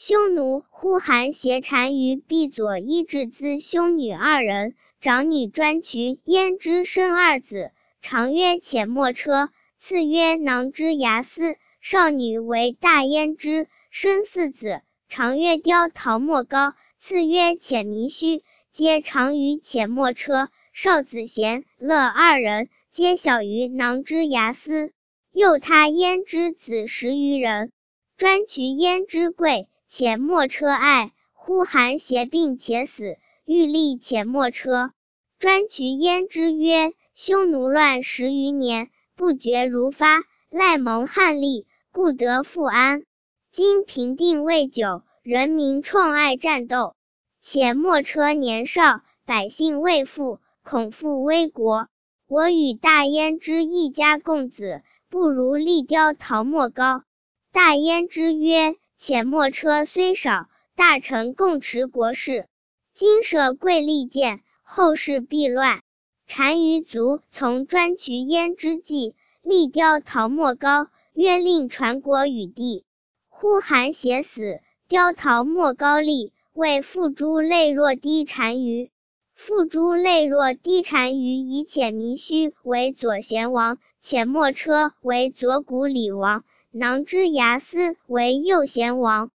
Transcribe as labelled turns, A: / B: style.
A: 匈奴呼韩邪单于毕左伊稚资兄女2人，长女颛渠焉支生2子，长曰且莫车，次曰囊之牙斯，少女为大焉支，生4子，长曰雕陶莫高，次曰且弥须，皆长于且莫车。少子贤、乐2人，皆小于囊之牙斯。又他焉支子10余人。颛渠焉支贵，且莫车爱，呼韩邪病且死，欲立且莫车。颛渠焉支曰：匈奴乱10余年，不绝如发，赖蒙汉力，故得复安。今平定未久，人民创爱战斗，且莫车年少，百姓未富，恐复危国。我与大焉支一家共子，不如立雕陶莫高。大焉支曰：且莫车虽少，大臣共持国事，今舍贵利贱，后世必乱。单于卒，从颛渠焉支计，立雕陶莫高，约令传国与地。呼韩邪死，雕陶莫高立，为父诸类若低单于。父诸类若低单于以且弥须为左贤王，且莫车为左谷里王，囊之牙斯为右贤王。